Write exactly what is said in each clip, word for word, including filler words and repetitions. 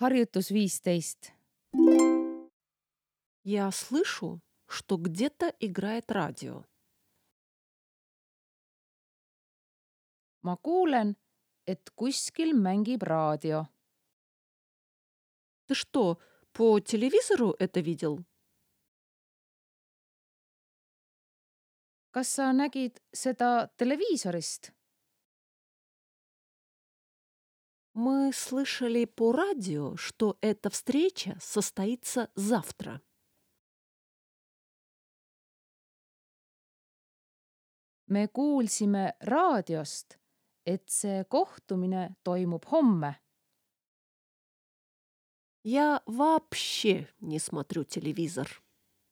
Harjutus viisteist. Я слышу, что где-то играет радио. Ma kuulen, et kuskil mängib raadio. Ты что, по телевизору это видел? Kas sa nägid seda televiisorist? Мы слышали по радио, что эта встреча состоится завтра. Me kuulsime raadiost, et see kohtumine toimub homme. Я вообще не смотрю телевизор.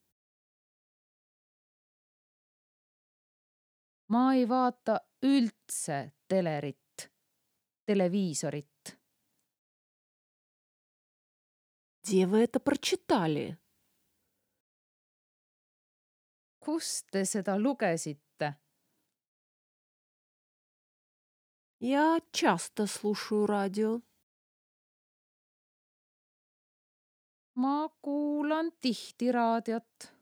Ma ei vaata üldse telerit, televiisorit. Где вы это прочитали? Kust te seda lugesite? Я часто слушаю радио. Ma kuulan tihti raadiot.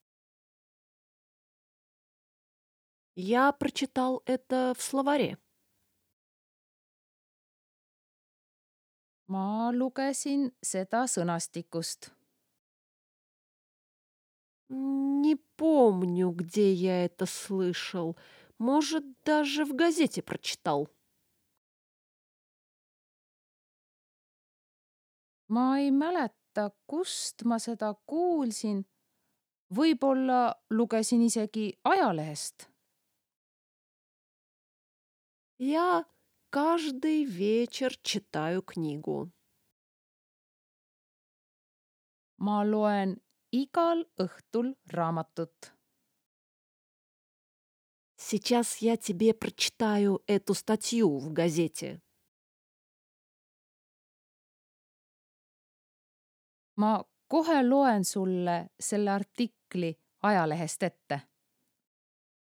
Я прочитал это в словаре. Ma lugesin seda sõnastikust. Не помню, где я это слышал. Может, даже в газете прочитал. Ma ei mäleta, kust ma seda kuulsin. Võib-olla lugesin isegi ajalehest. Я каждый вечер читаю книгу. Ma loen igal õhtul raamatut. Сейчас я тебе прочитаю эту статью в газете. Ma kohe loen sulle selle artikli ajalehest ette.